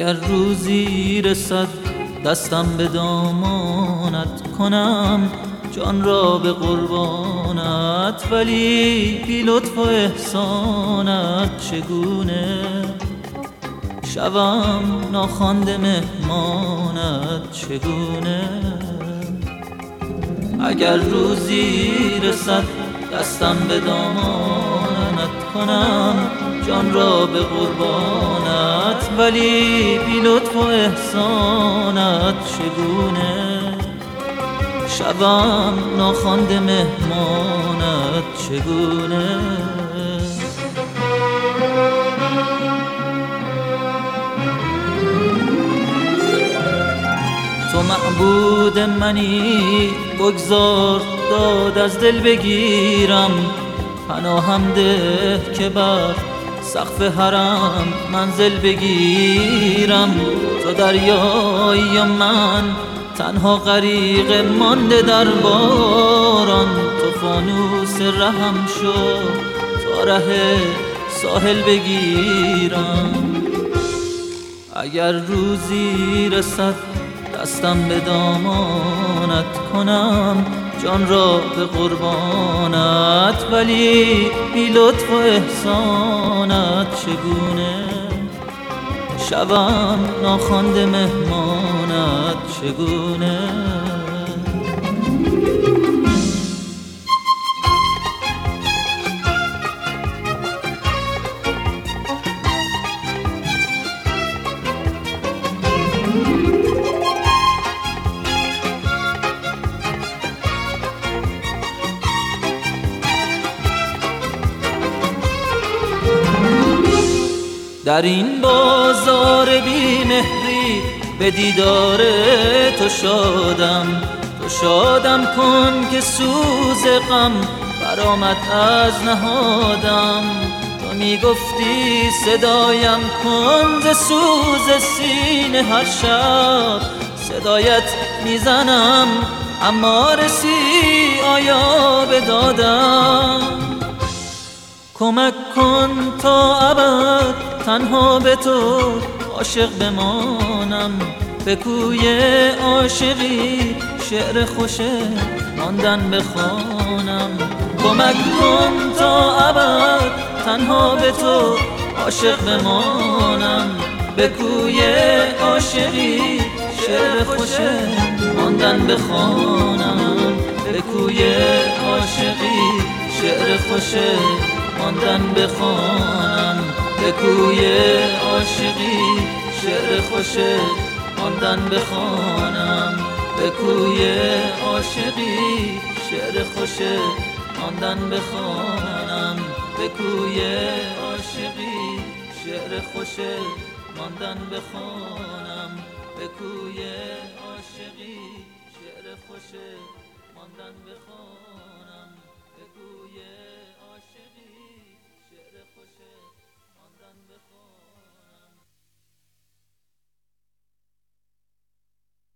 اگر روزی رسد دستم به دامانت، کنم جان را به قربانت، ولی بی لطف و احسانت چگونه شوم ناخوانده مهمانت، چگونه اگر روزی رسد دستم به دامانت، کنم جان را به قربانت، ولی بی لطف و احسانت چگونه شوم ناخوانده مهمانت، چگونه تو معبود منی، بگذار داد از دل بگیرم، پناهم ده که بر سقف حرم منزل بگیرم. تو دریایی و من تنها غریق مانده در باران، تو فانوس رهم شو تا ره ساحل بگیرم. اگر روزی رسد دستم به دامانت، کنم جان را به قربانت، ولی بی لطف و احسانت چگونه شوم ناخوانده مهمانت، چگونه در این بازار بی مهری به دیدار تو شادم، تو شادم کن که سوز غم برآمد از نهادم. تو میگفتی صدایم کن ز سوز سینه، هر شب صدایت میزنم اما رسی آیا به دادم. کمک کن تا ابد تنها به تو عاشق بمانم، به کوی عاشقی شعر خوش ماندن بخوانم. کمک کن تا ابد تنها به تو عاشق بمانم، به کوی عاشقی شعر خوش ماندن بخوانم. به کوی عاشقی شعر خوش ماندن بخوانم، به کوی عاشقی شعر خوش ماندن بخوانم. به کوی عاشقی شعر خوش ماندن بخوانم، به کوی عاشقی شعر خوش ماندن بخوانم. به کوی عاشقی شعر خوش ماندن بخوانم، به کوی